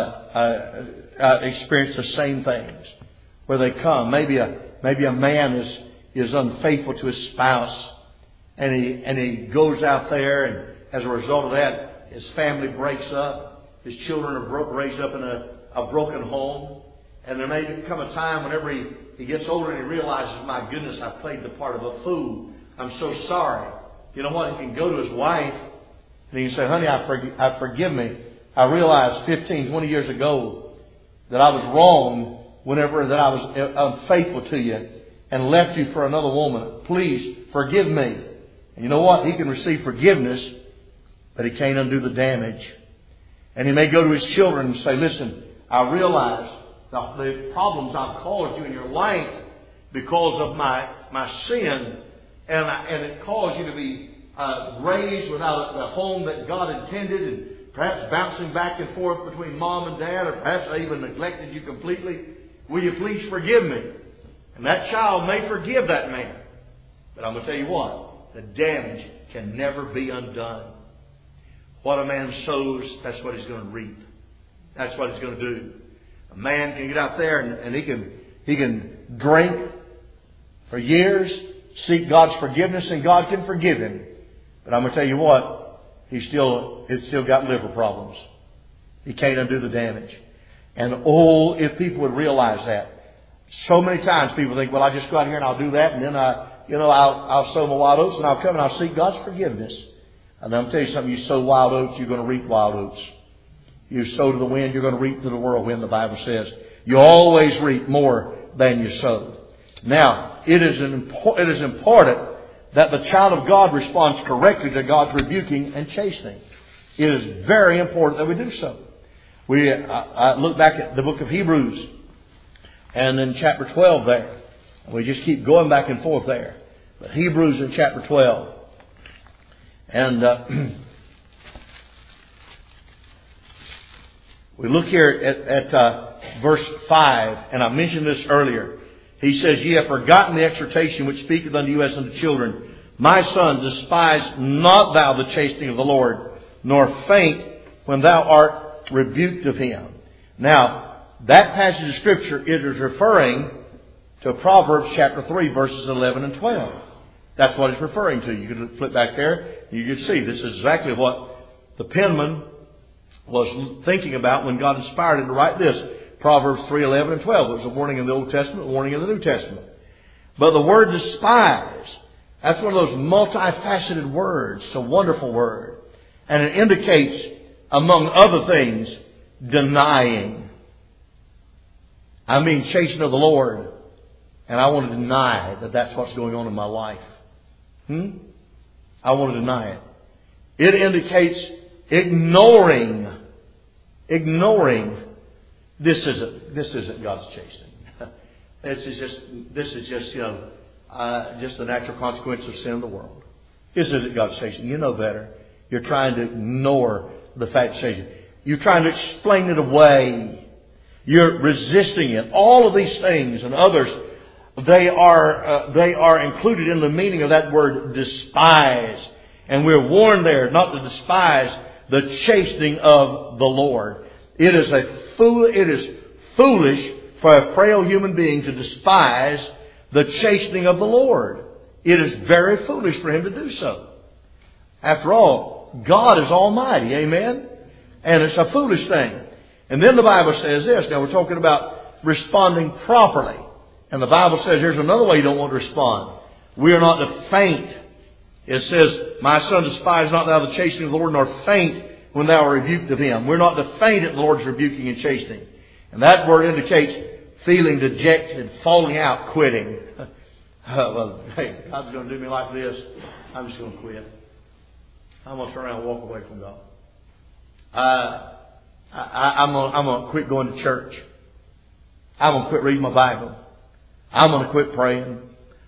experience the same things, where they come. Maybe a man is unfaithful to his spouse, and he goes out there, and as a result of that, his family breaks up. His children are raised up in a broken home. And there may come a time whenever he gets older and he realizes, my goodness, I played the part of a fool. I'm so sorry. You know what? He can go to his wife and he can say, honey, forgive me. I realized 15, 20 years ago that I was wrong whenever that I was unfaithful to you and left you for another woman. Please forgive me. And you know what? He can receive forgiveness, but he can't undo the damage. And he may go to his children and say, listen, I realize the problems I've caused you in your life because of my sin. And it caused you to be raised without the home that God intended, and perhaps bouncing back and forth between mom and dad, or perhaps I even neglected you completely. Will you please forgive me? And that child may forgive that man. But I'm going to tell you what, the damage can never be undone. What a man sows, that's what he's going to reap. That's what he's going to do. A man can get out there and he can drink for years, seek God's forgiveness, and God can forgive him. But I'm going to tell you what, he's still got liver problems. He can't undo the damage. And if people would realize that. So many times people think, well, I just go out here and I'll do that, and then I'll sow my wild oats, and I'll come and I'll seek God's forgiveness. And I'm going to tell you something, you sow wild oats, you're going to reap wild oats. You sow to the wind, you're going to reap to the whirlwind, the Bible says. You always reap more than you sow. Now, it is important that the child of God responds correctly to God's rebuking and chastening. It is very important that we do so. I look back at the book of Hebrews, and in chapter 12 there. We just keep going back and forth there. But Hebrews in chapter 12. And we look here at verse 5, and I mentioned this earlier. He says, ye have forgotten the exhortation which speaketh unto you as unto children. My son, despise not thou the chastening of the Lord, nor faint when thou art rebuked of him. Now, that passage of Scripture is referring to Proverbs chapter 3, verses 11 and 12. That's what it's referring to. You could flip back there, you could see this is exactly what the penman was thinking about when God inspired him to write this. Proverbs 3, 11 and 12. It was a warning in the Old Testament, a warning in the New Testament. But the word despise, that's one of those multifaceted words. It's a wonderful word. And it indicates, among other things, denying. I'm being chastened of the Lord, and I want to deny that that's what's going on in my life. I want to deny it. It indicates ignoring. This isn't God's chastening. This is just just the natural consequence of sin in the world. This isn't God's chastening. You know better. You're trying to ignore the fact of chastening. You're trying to explain it away. You're resisting it. All of these things and others, they are included in the meaning of that word despise. And we're warned there not to despise the chastening of the Lord. It is foolish for a frail human being to despise the chastening of the Lord. It is very foolish for him to do so. After all, God is almighty. Amen? And it's a foolish thing. And then the Bible says this. Now we're talking about responding properly. And the Bible says here's another way you don't want to respond. We are not to faint. It says, my son, despise not thou the chastening of the Lord, nor faint when thou art rebuked of him. We're not to faint at the Lord's rebuking and chastening. And that word indicates feeling dejected, falling out, quitting. Well, hey, God's going to do me like this. I'm just going to quit. I'm going to turn around and walk away from God. I'm going to quit going to church. I'm going to quit reading my Bible. I'm going to quit praying.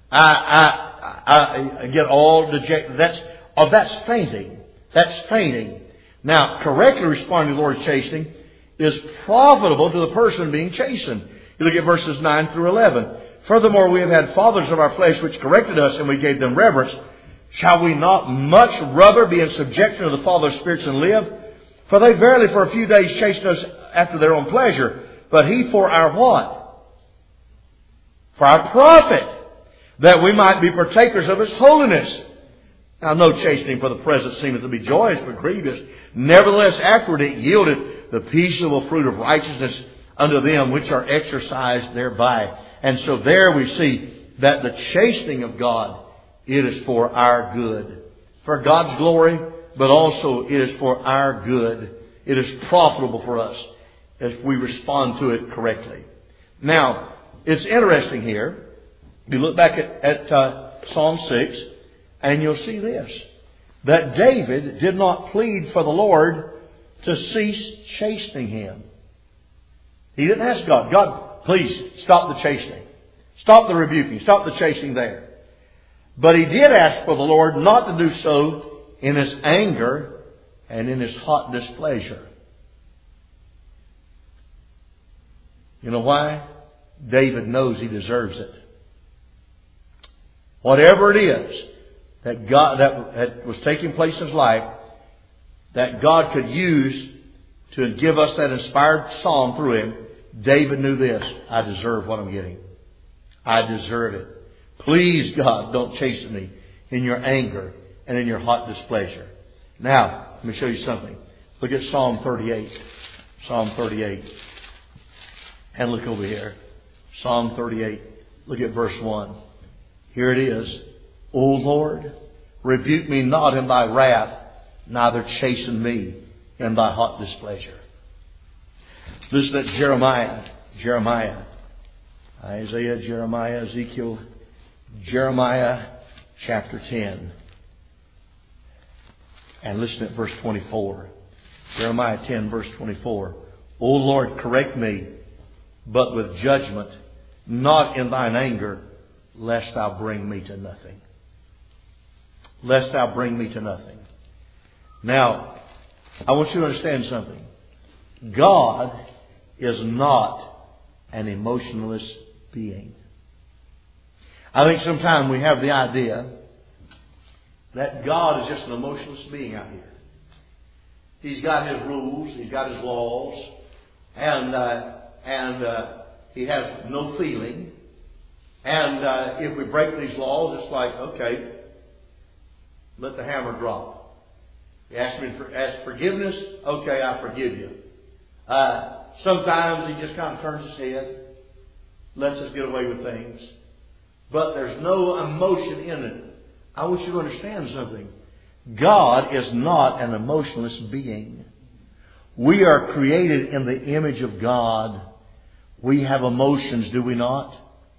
I get all dejected. That's fainting. That's fainting. Now, correctly responding to the Lord's chastening is profitable to the person being chastened. You look at verses 9 through 11. Furthermore, we have had fathers of our flesh which corrected us, and we gave them reverence. Shall we not much rather be in subjection to the Father of spirits and live? For they verily for a few days chastened us after their own pleasure, but He for our what? For our profit, that we might be partakers of His holiness. Now, no chastening for the present seemeth to be joyous, but grievous. Nevertheless, afterward it yielded the peaceable fruit of righteousness unto them which are exercised thereby. And so there we see that the chastening of God, it is for our good. For God's glory, but also it is for our good. It is profitable for us if we respond to it correctly. Now, it's interesting here. You look back at Psalm 6, and you'll see this. That David did not plead for the Lord to cease chastening him. He didn't ask God, God, please stop the chastening. Stop the rebuking. Stop the chastening there. But he did ask for the Lord not to do so in His anger and in His hot displeasure. You know why? David knows he deserves it. Whatever it is that God that was taking place in his life, that God could use to give us that inspired psalm through him, David knew this: I deserve what I'm getting. I deserve it. Please, God, don't chasten me in your anger and in your hot displeasure. Now, let me show you something. Look at Psalm 38. Psalm 38. And look over here. Psalm 38. Look at verse 1. Here it is. O Lord, rebuke me not in thy wrath, neither chasten me in thy hot displeasure. Listen at Jeremiah, Isaiah, Jeremiah, Ezekiel, Jeremiah chapter 10. And listen at verse 24. Jeremiah 10 verse 24. O Lord, correct me, but with judgment, not in thine anger, lest thou bring me to nothing. Lest thou bring me to nothing. Now, I want you to understand something. God is not an emotionless being. I think sometimes we have the idea that God is just an emotionless being out here. He's got His rules, He's got His laws, and He has no feeling. And if we break these laws, it's like, okay, let the hammer drop. He asked me to ask forgiveness. Okay, I forgive you. Sometimes He just kind of turns His head, lets us get away with things. But there's no emotion in it. I want you to understand something. God is not an emotionless being. We are created in the image of God. We have emotions, do we not?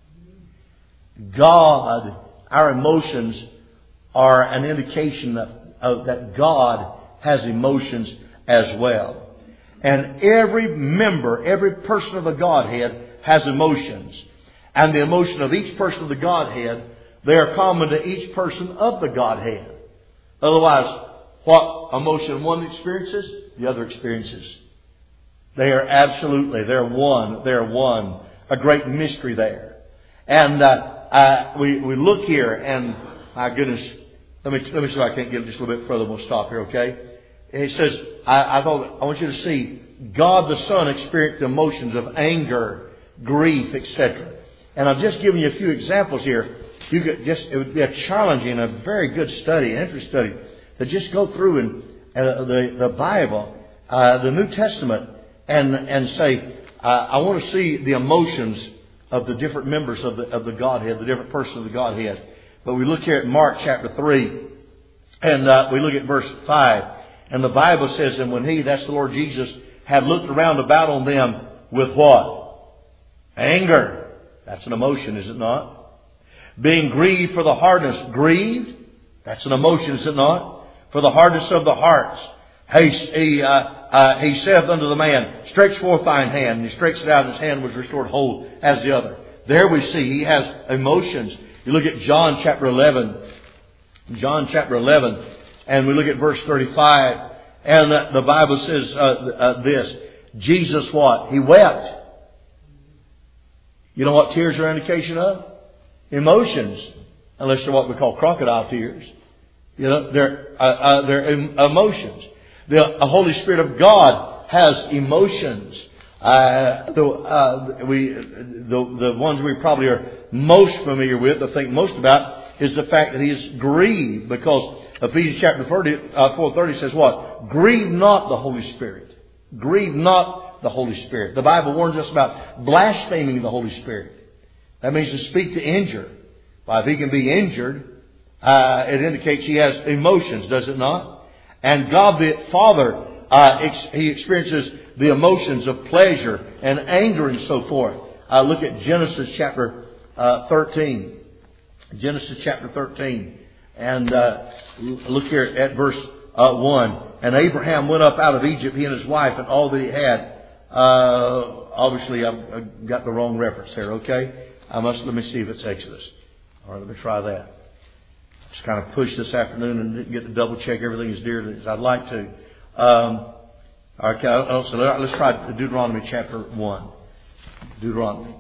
God, our emotions are an indication that God has emotions as well. And every member, every person of the Godhead has emotions. And the emotion of each person of the Godhead They are common to each person of the Godhead. Otherwise, what emotion one experiences, the other experiences. They are absolutely, they're one. They're one. A great mystery there. And we look here, and my goodness, let me see if I can't get just a little bit further. We'll stop here, okay? It says, I want you to see God the Son experienced emotions of anger, grief, etc. And I've just given you a few examples here. It would be a challenging and a very good study, an interesting study, to just go through the Bible, the New Testament, and say, I want to see the emotions of the different members of the Godhead, the different persons of the Godhead. But we look here at Mark chapter 3, and we look at verse 5. And the Bible says, and when He, that's the Lord Jesus, had looked around about on them with what? Anger. That's an emotion, is it not? Being grieved for the hardness. Grieved? That's an emotion, is it not? For the hardness of the hearts. He saith unto the man, stretch forth thine hand. And he stretched it out, and his hand was restored whole as the other. There we see he has emotions. You look at John chapter 11. John chapter 11. And we look at verse 35. And the Bible says this. Jesus what? He wept. You know what tears are an indication of? Emotions. Unless they're what we call crocodile tears. You know, they're emotions. The Holy Spirit of God has emotions. The ones we probably are most familiar with, I think most about, is the fact that He is grieved. Because Ephesians chapter 4:30 says what? Grieve not the Holy Spirit. Grieve not the Holy Spirit. The Bible warns us about blaspheming the Holy Spirit. That means to speak to injure. Well, if He can be injured, it indicates He has emotions, does it not? And God the Father, He experiences the emotions of pleasure and anger and so forth. Look at Genesis chapter 13. Genesis chapter 13. And look here at verse 1. And Abraham went up out of Egypt, he and his wife, and all that he had. Obviously, I've got the wrong reference there, okay? Let me see if it's Exodus. All right, let me try that. Just kind of pushed this afternoon and didn't get to double check everything as dear as I'd like to. Okay, so let's try Deuteronomy chapter 1. Deuteronomy.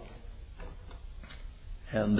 And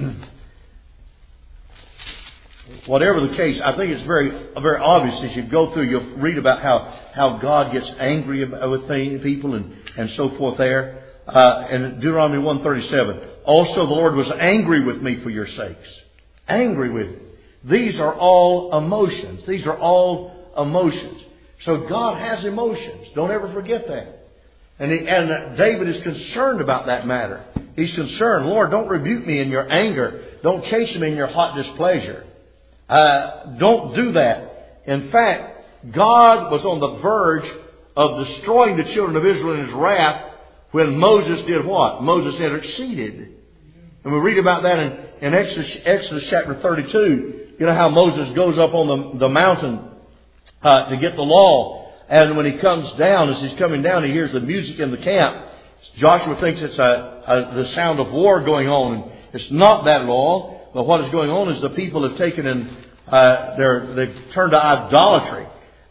whatever the case, I think it's very obvious as you go through, you'll read about how God gets angry with people and so forth there. In Deuteronomy 1:37, also the Lord was angry with me for your sakes. Angry with you. These are all emotions. These are all emotions. So God has emotions. Don't ever forget that. And David is concerned about that matter. He's concerned, Lord, don't rebuke me in your anger. Don't chasten me in your hot displeasure. Don't do that. In fact, God was on the verge of destroying the children of Israel in His wrath when Moses did what? Moses interceded. And we read about that in Exodus chapter 32. You know how Moses goes up on the mountain to get the law. And when he comes down, as he's coming down, he hears the music in the camp. Joshua thinks it's the sound of war going on. It's not that at all. But what is going on is the people have taken they've turned to idolatry.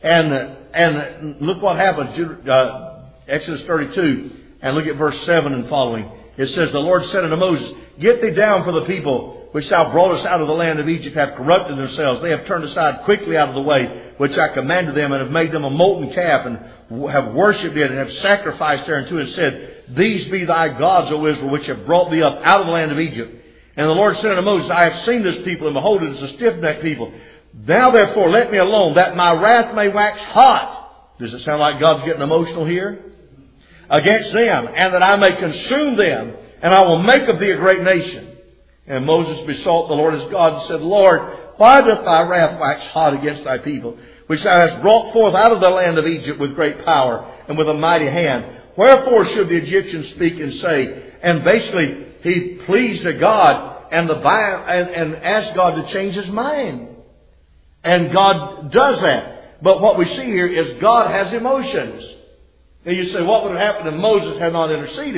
And look what happens. Exodus 32. And look at verse 7 and following. It says, the Lord said unto Moses, get thee down, for the people which thou broughtest out of the land of Egypt have corrupted themselves. They have turned aside quickly out of the way which I commanded them, and have made them a molten calf, and have worshipped it, and have sacrificed thereunto, and said, these be thy gods, O Israel, which have brought thee up out of the land of Egypt. And the Lord said unto Moses, I have seen this people, and behold, it is a stiff-necked people. Now therefore let me alone, that my wrath may wax hot. Does it sound like God's getting emotional here? Against them, and that I may consume them, and I will make of thee a great nation. And Moses besought the Lord his God, and said, Lord, why doth thy wrath wax hot against thy people, which thou hast brought forth out of the land of Egypt with great power and with a mighty hand? Wherefore should the Egyptians speak and say? And basically, he pleased to God and asked God to change his mind. And God does that. But what we see here is God has emotions. And you say, what would have happened if Moses had not interceded?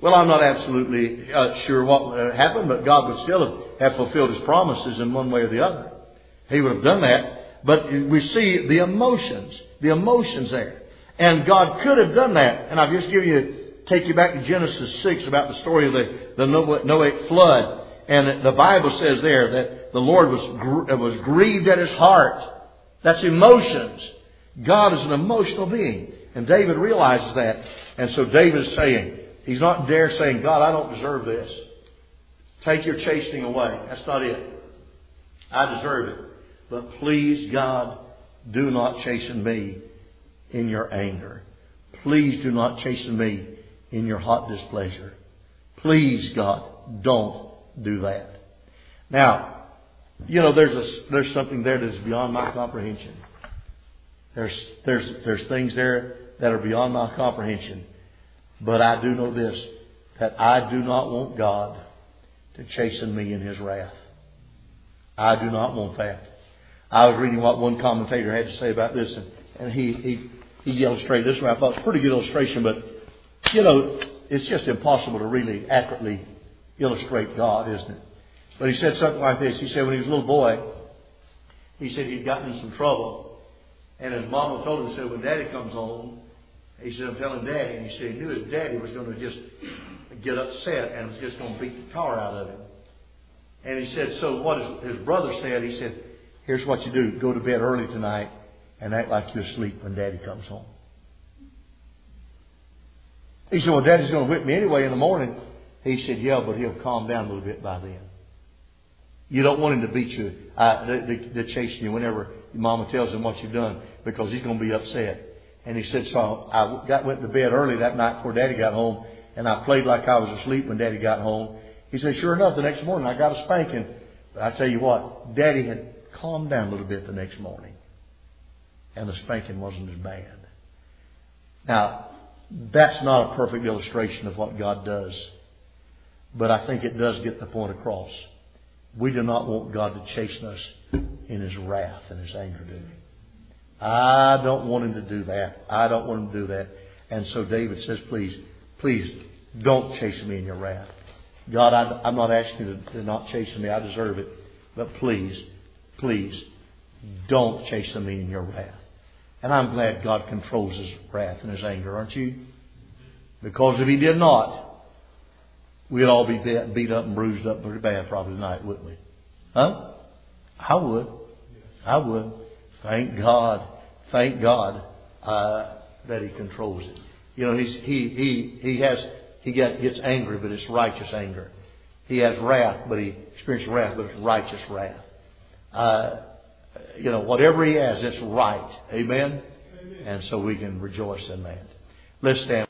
Well, I'm not absolutely sure what would happen, but God would still have fulfilled His promises in one way or the other. He would have done that. But we see the emotions there. And God could have done that. And I've just take you back to Genesis 6 about the story of the Noahic flood. And the Bible says there that the Lord was grieved at His heart. That's emotions. God is an emotional being. And David realizes that. And so David is saying, he's not saying, God, I don't deserve this. Take your chastening away. That's not it. I deserve it. But please, God, do not chasten me in your anger. Please do not chasten me in your hot displeasure. Please, God, don't do that. Now, there's something there that's beyond my comprehension. There's things there that are beyond my comprehension. But I do know this, that I do not want God to chasten me in His wrath. I do not want that. I was reading what one commentator had to say about this, and he illustrated this, and I thought it was a pretty good illustration, but, it's just impossible to really accurately illustrate God, isn't it? But he said something like this. He said when he was a little boy, he said he'd gotten in some trouble, and his mama told him, he said, when Daddy comes home, he said, I'm telling Daddy. And he said he knew his daddy was going to just get upset and was just going to beat the tar out of him. And he said, so what his brother said, he said, here's what you do. Go to bed early tonight and act like you're asleep when Daddy comes home. He said, well, Daddy's going to whip me anyway in the morning. He said, yeah, but he'll calm down a little bit by then. You don't want him to beat you, to chasten you whenever your mama tells him what you've done, because he's going to be upset. And he said, so I went to bed early that night before Daddy got home, and I played like I was asleep when Daddy got home. He said, sure enough, the next morning I got a spanking. But I tell you what, Daddy had calmed down a little bit the next morning, and the spanking wasn't as bad. Now, that's not a perfect illustration of what God does, but I think it does get the point across. We do not want God to chasten us in His wrath and His anger, do we? I don't want Him to do that. I don't want Him to do that. And so David says, please don't chasten me in your wrath. God, I'm not asking you to not chasten me. I deserve it. But please don't chasten me in your wrath. And I'm glad God controls His wrath and His anger, aren't you? Because if He did not, we'd all be beat up and bruised up pretty bad probably tonight, wouldn't we? Huh? I would. Thank God that He controls it. He gets angry, but it's righteous anger. He has wrath, but he experiences wrath, but it's righteous wrath. Whatever he has, it's right. Amen? And so we can rejoice in that. Let's stand.